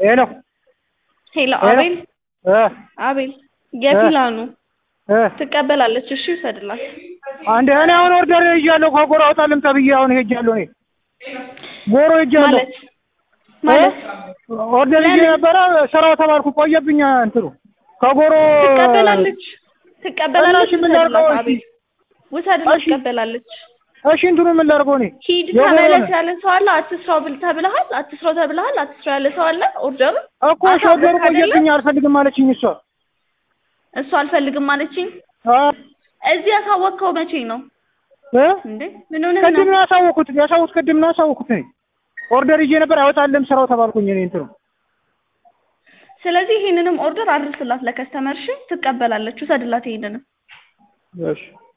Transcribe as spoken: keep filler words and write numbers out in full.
ሄሎ ሄሎ አቤል እ አቤል የፊላኑ እ ትቀበላለች እሺ ይሰድላት አንዴ እኔ አሁን ኦርደር ይያለሁ ከጎሮ አውጣልም ተብዬ አሁን ሄጃለሁ እኔ ጎሮ ሄጃለሁ ማለት ማለት ኦርደር ይዤ ነበረ ስራው ተባልኩ ቆየብኝ እንትኑ ከጎሮ ትቀበላለች ትቀበላለች ምን ላድርገው አቤል ውሰድላት ትቀበላለች እሺ እንትኑ ምን ላድርገው እኔ ሂድ ተመለስ ያለ ሰው አለ አትስራው ብል ተብለሃል አትስራው ተብለሃል አትስራው ያለ ሰው አለ ኦርደር እኮ ኦርደር ቆየብኝ አልፈልግም አለችኝ እሷ እሷ አልፈልግም አለችኝ እዚህ ያሳወቅከው መቼ ነው እ እንዴ ምን ሆነ ነው ቅድም ነው ያሳወቅኩት ያሳወቅኩት ቅድም ነው ያሳወቅኩት ኦርደር ይዤ ነበር አይወጣልም ስራው ተባልኩኝ እኔ እንትኑ ስለዚህ ይሄንንም ኦርደር አድርስላት ለከስተመርሽ ትቀበላለች ውሰድላት ይሄንንም እሺ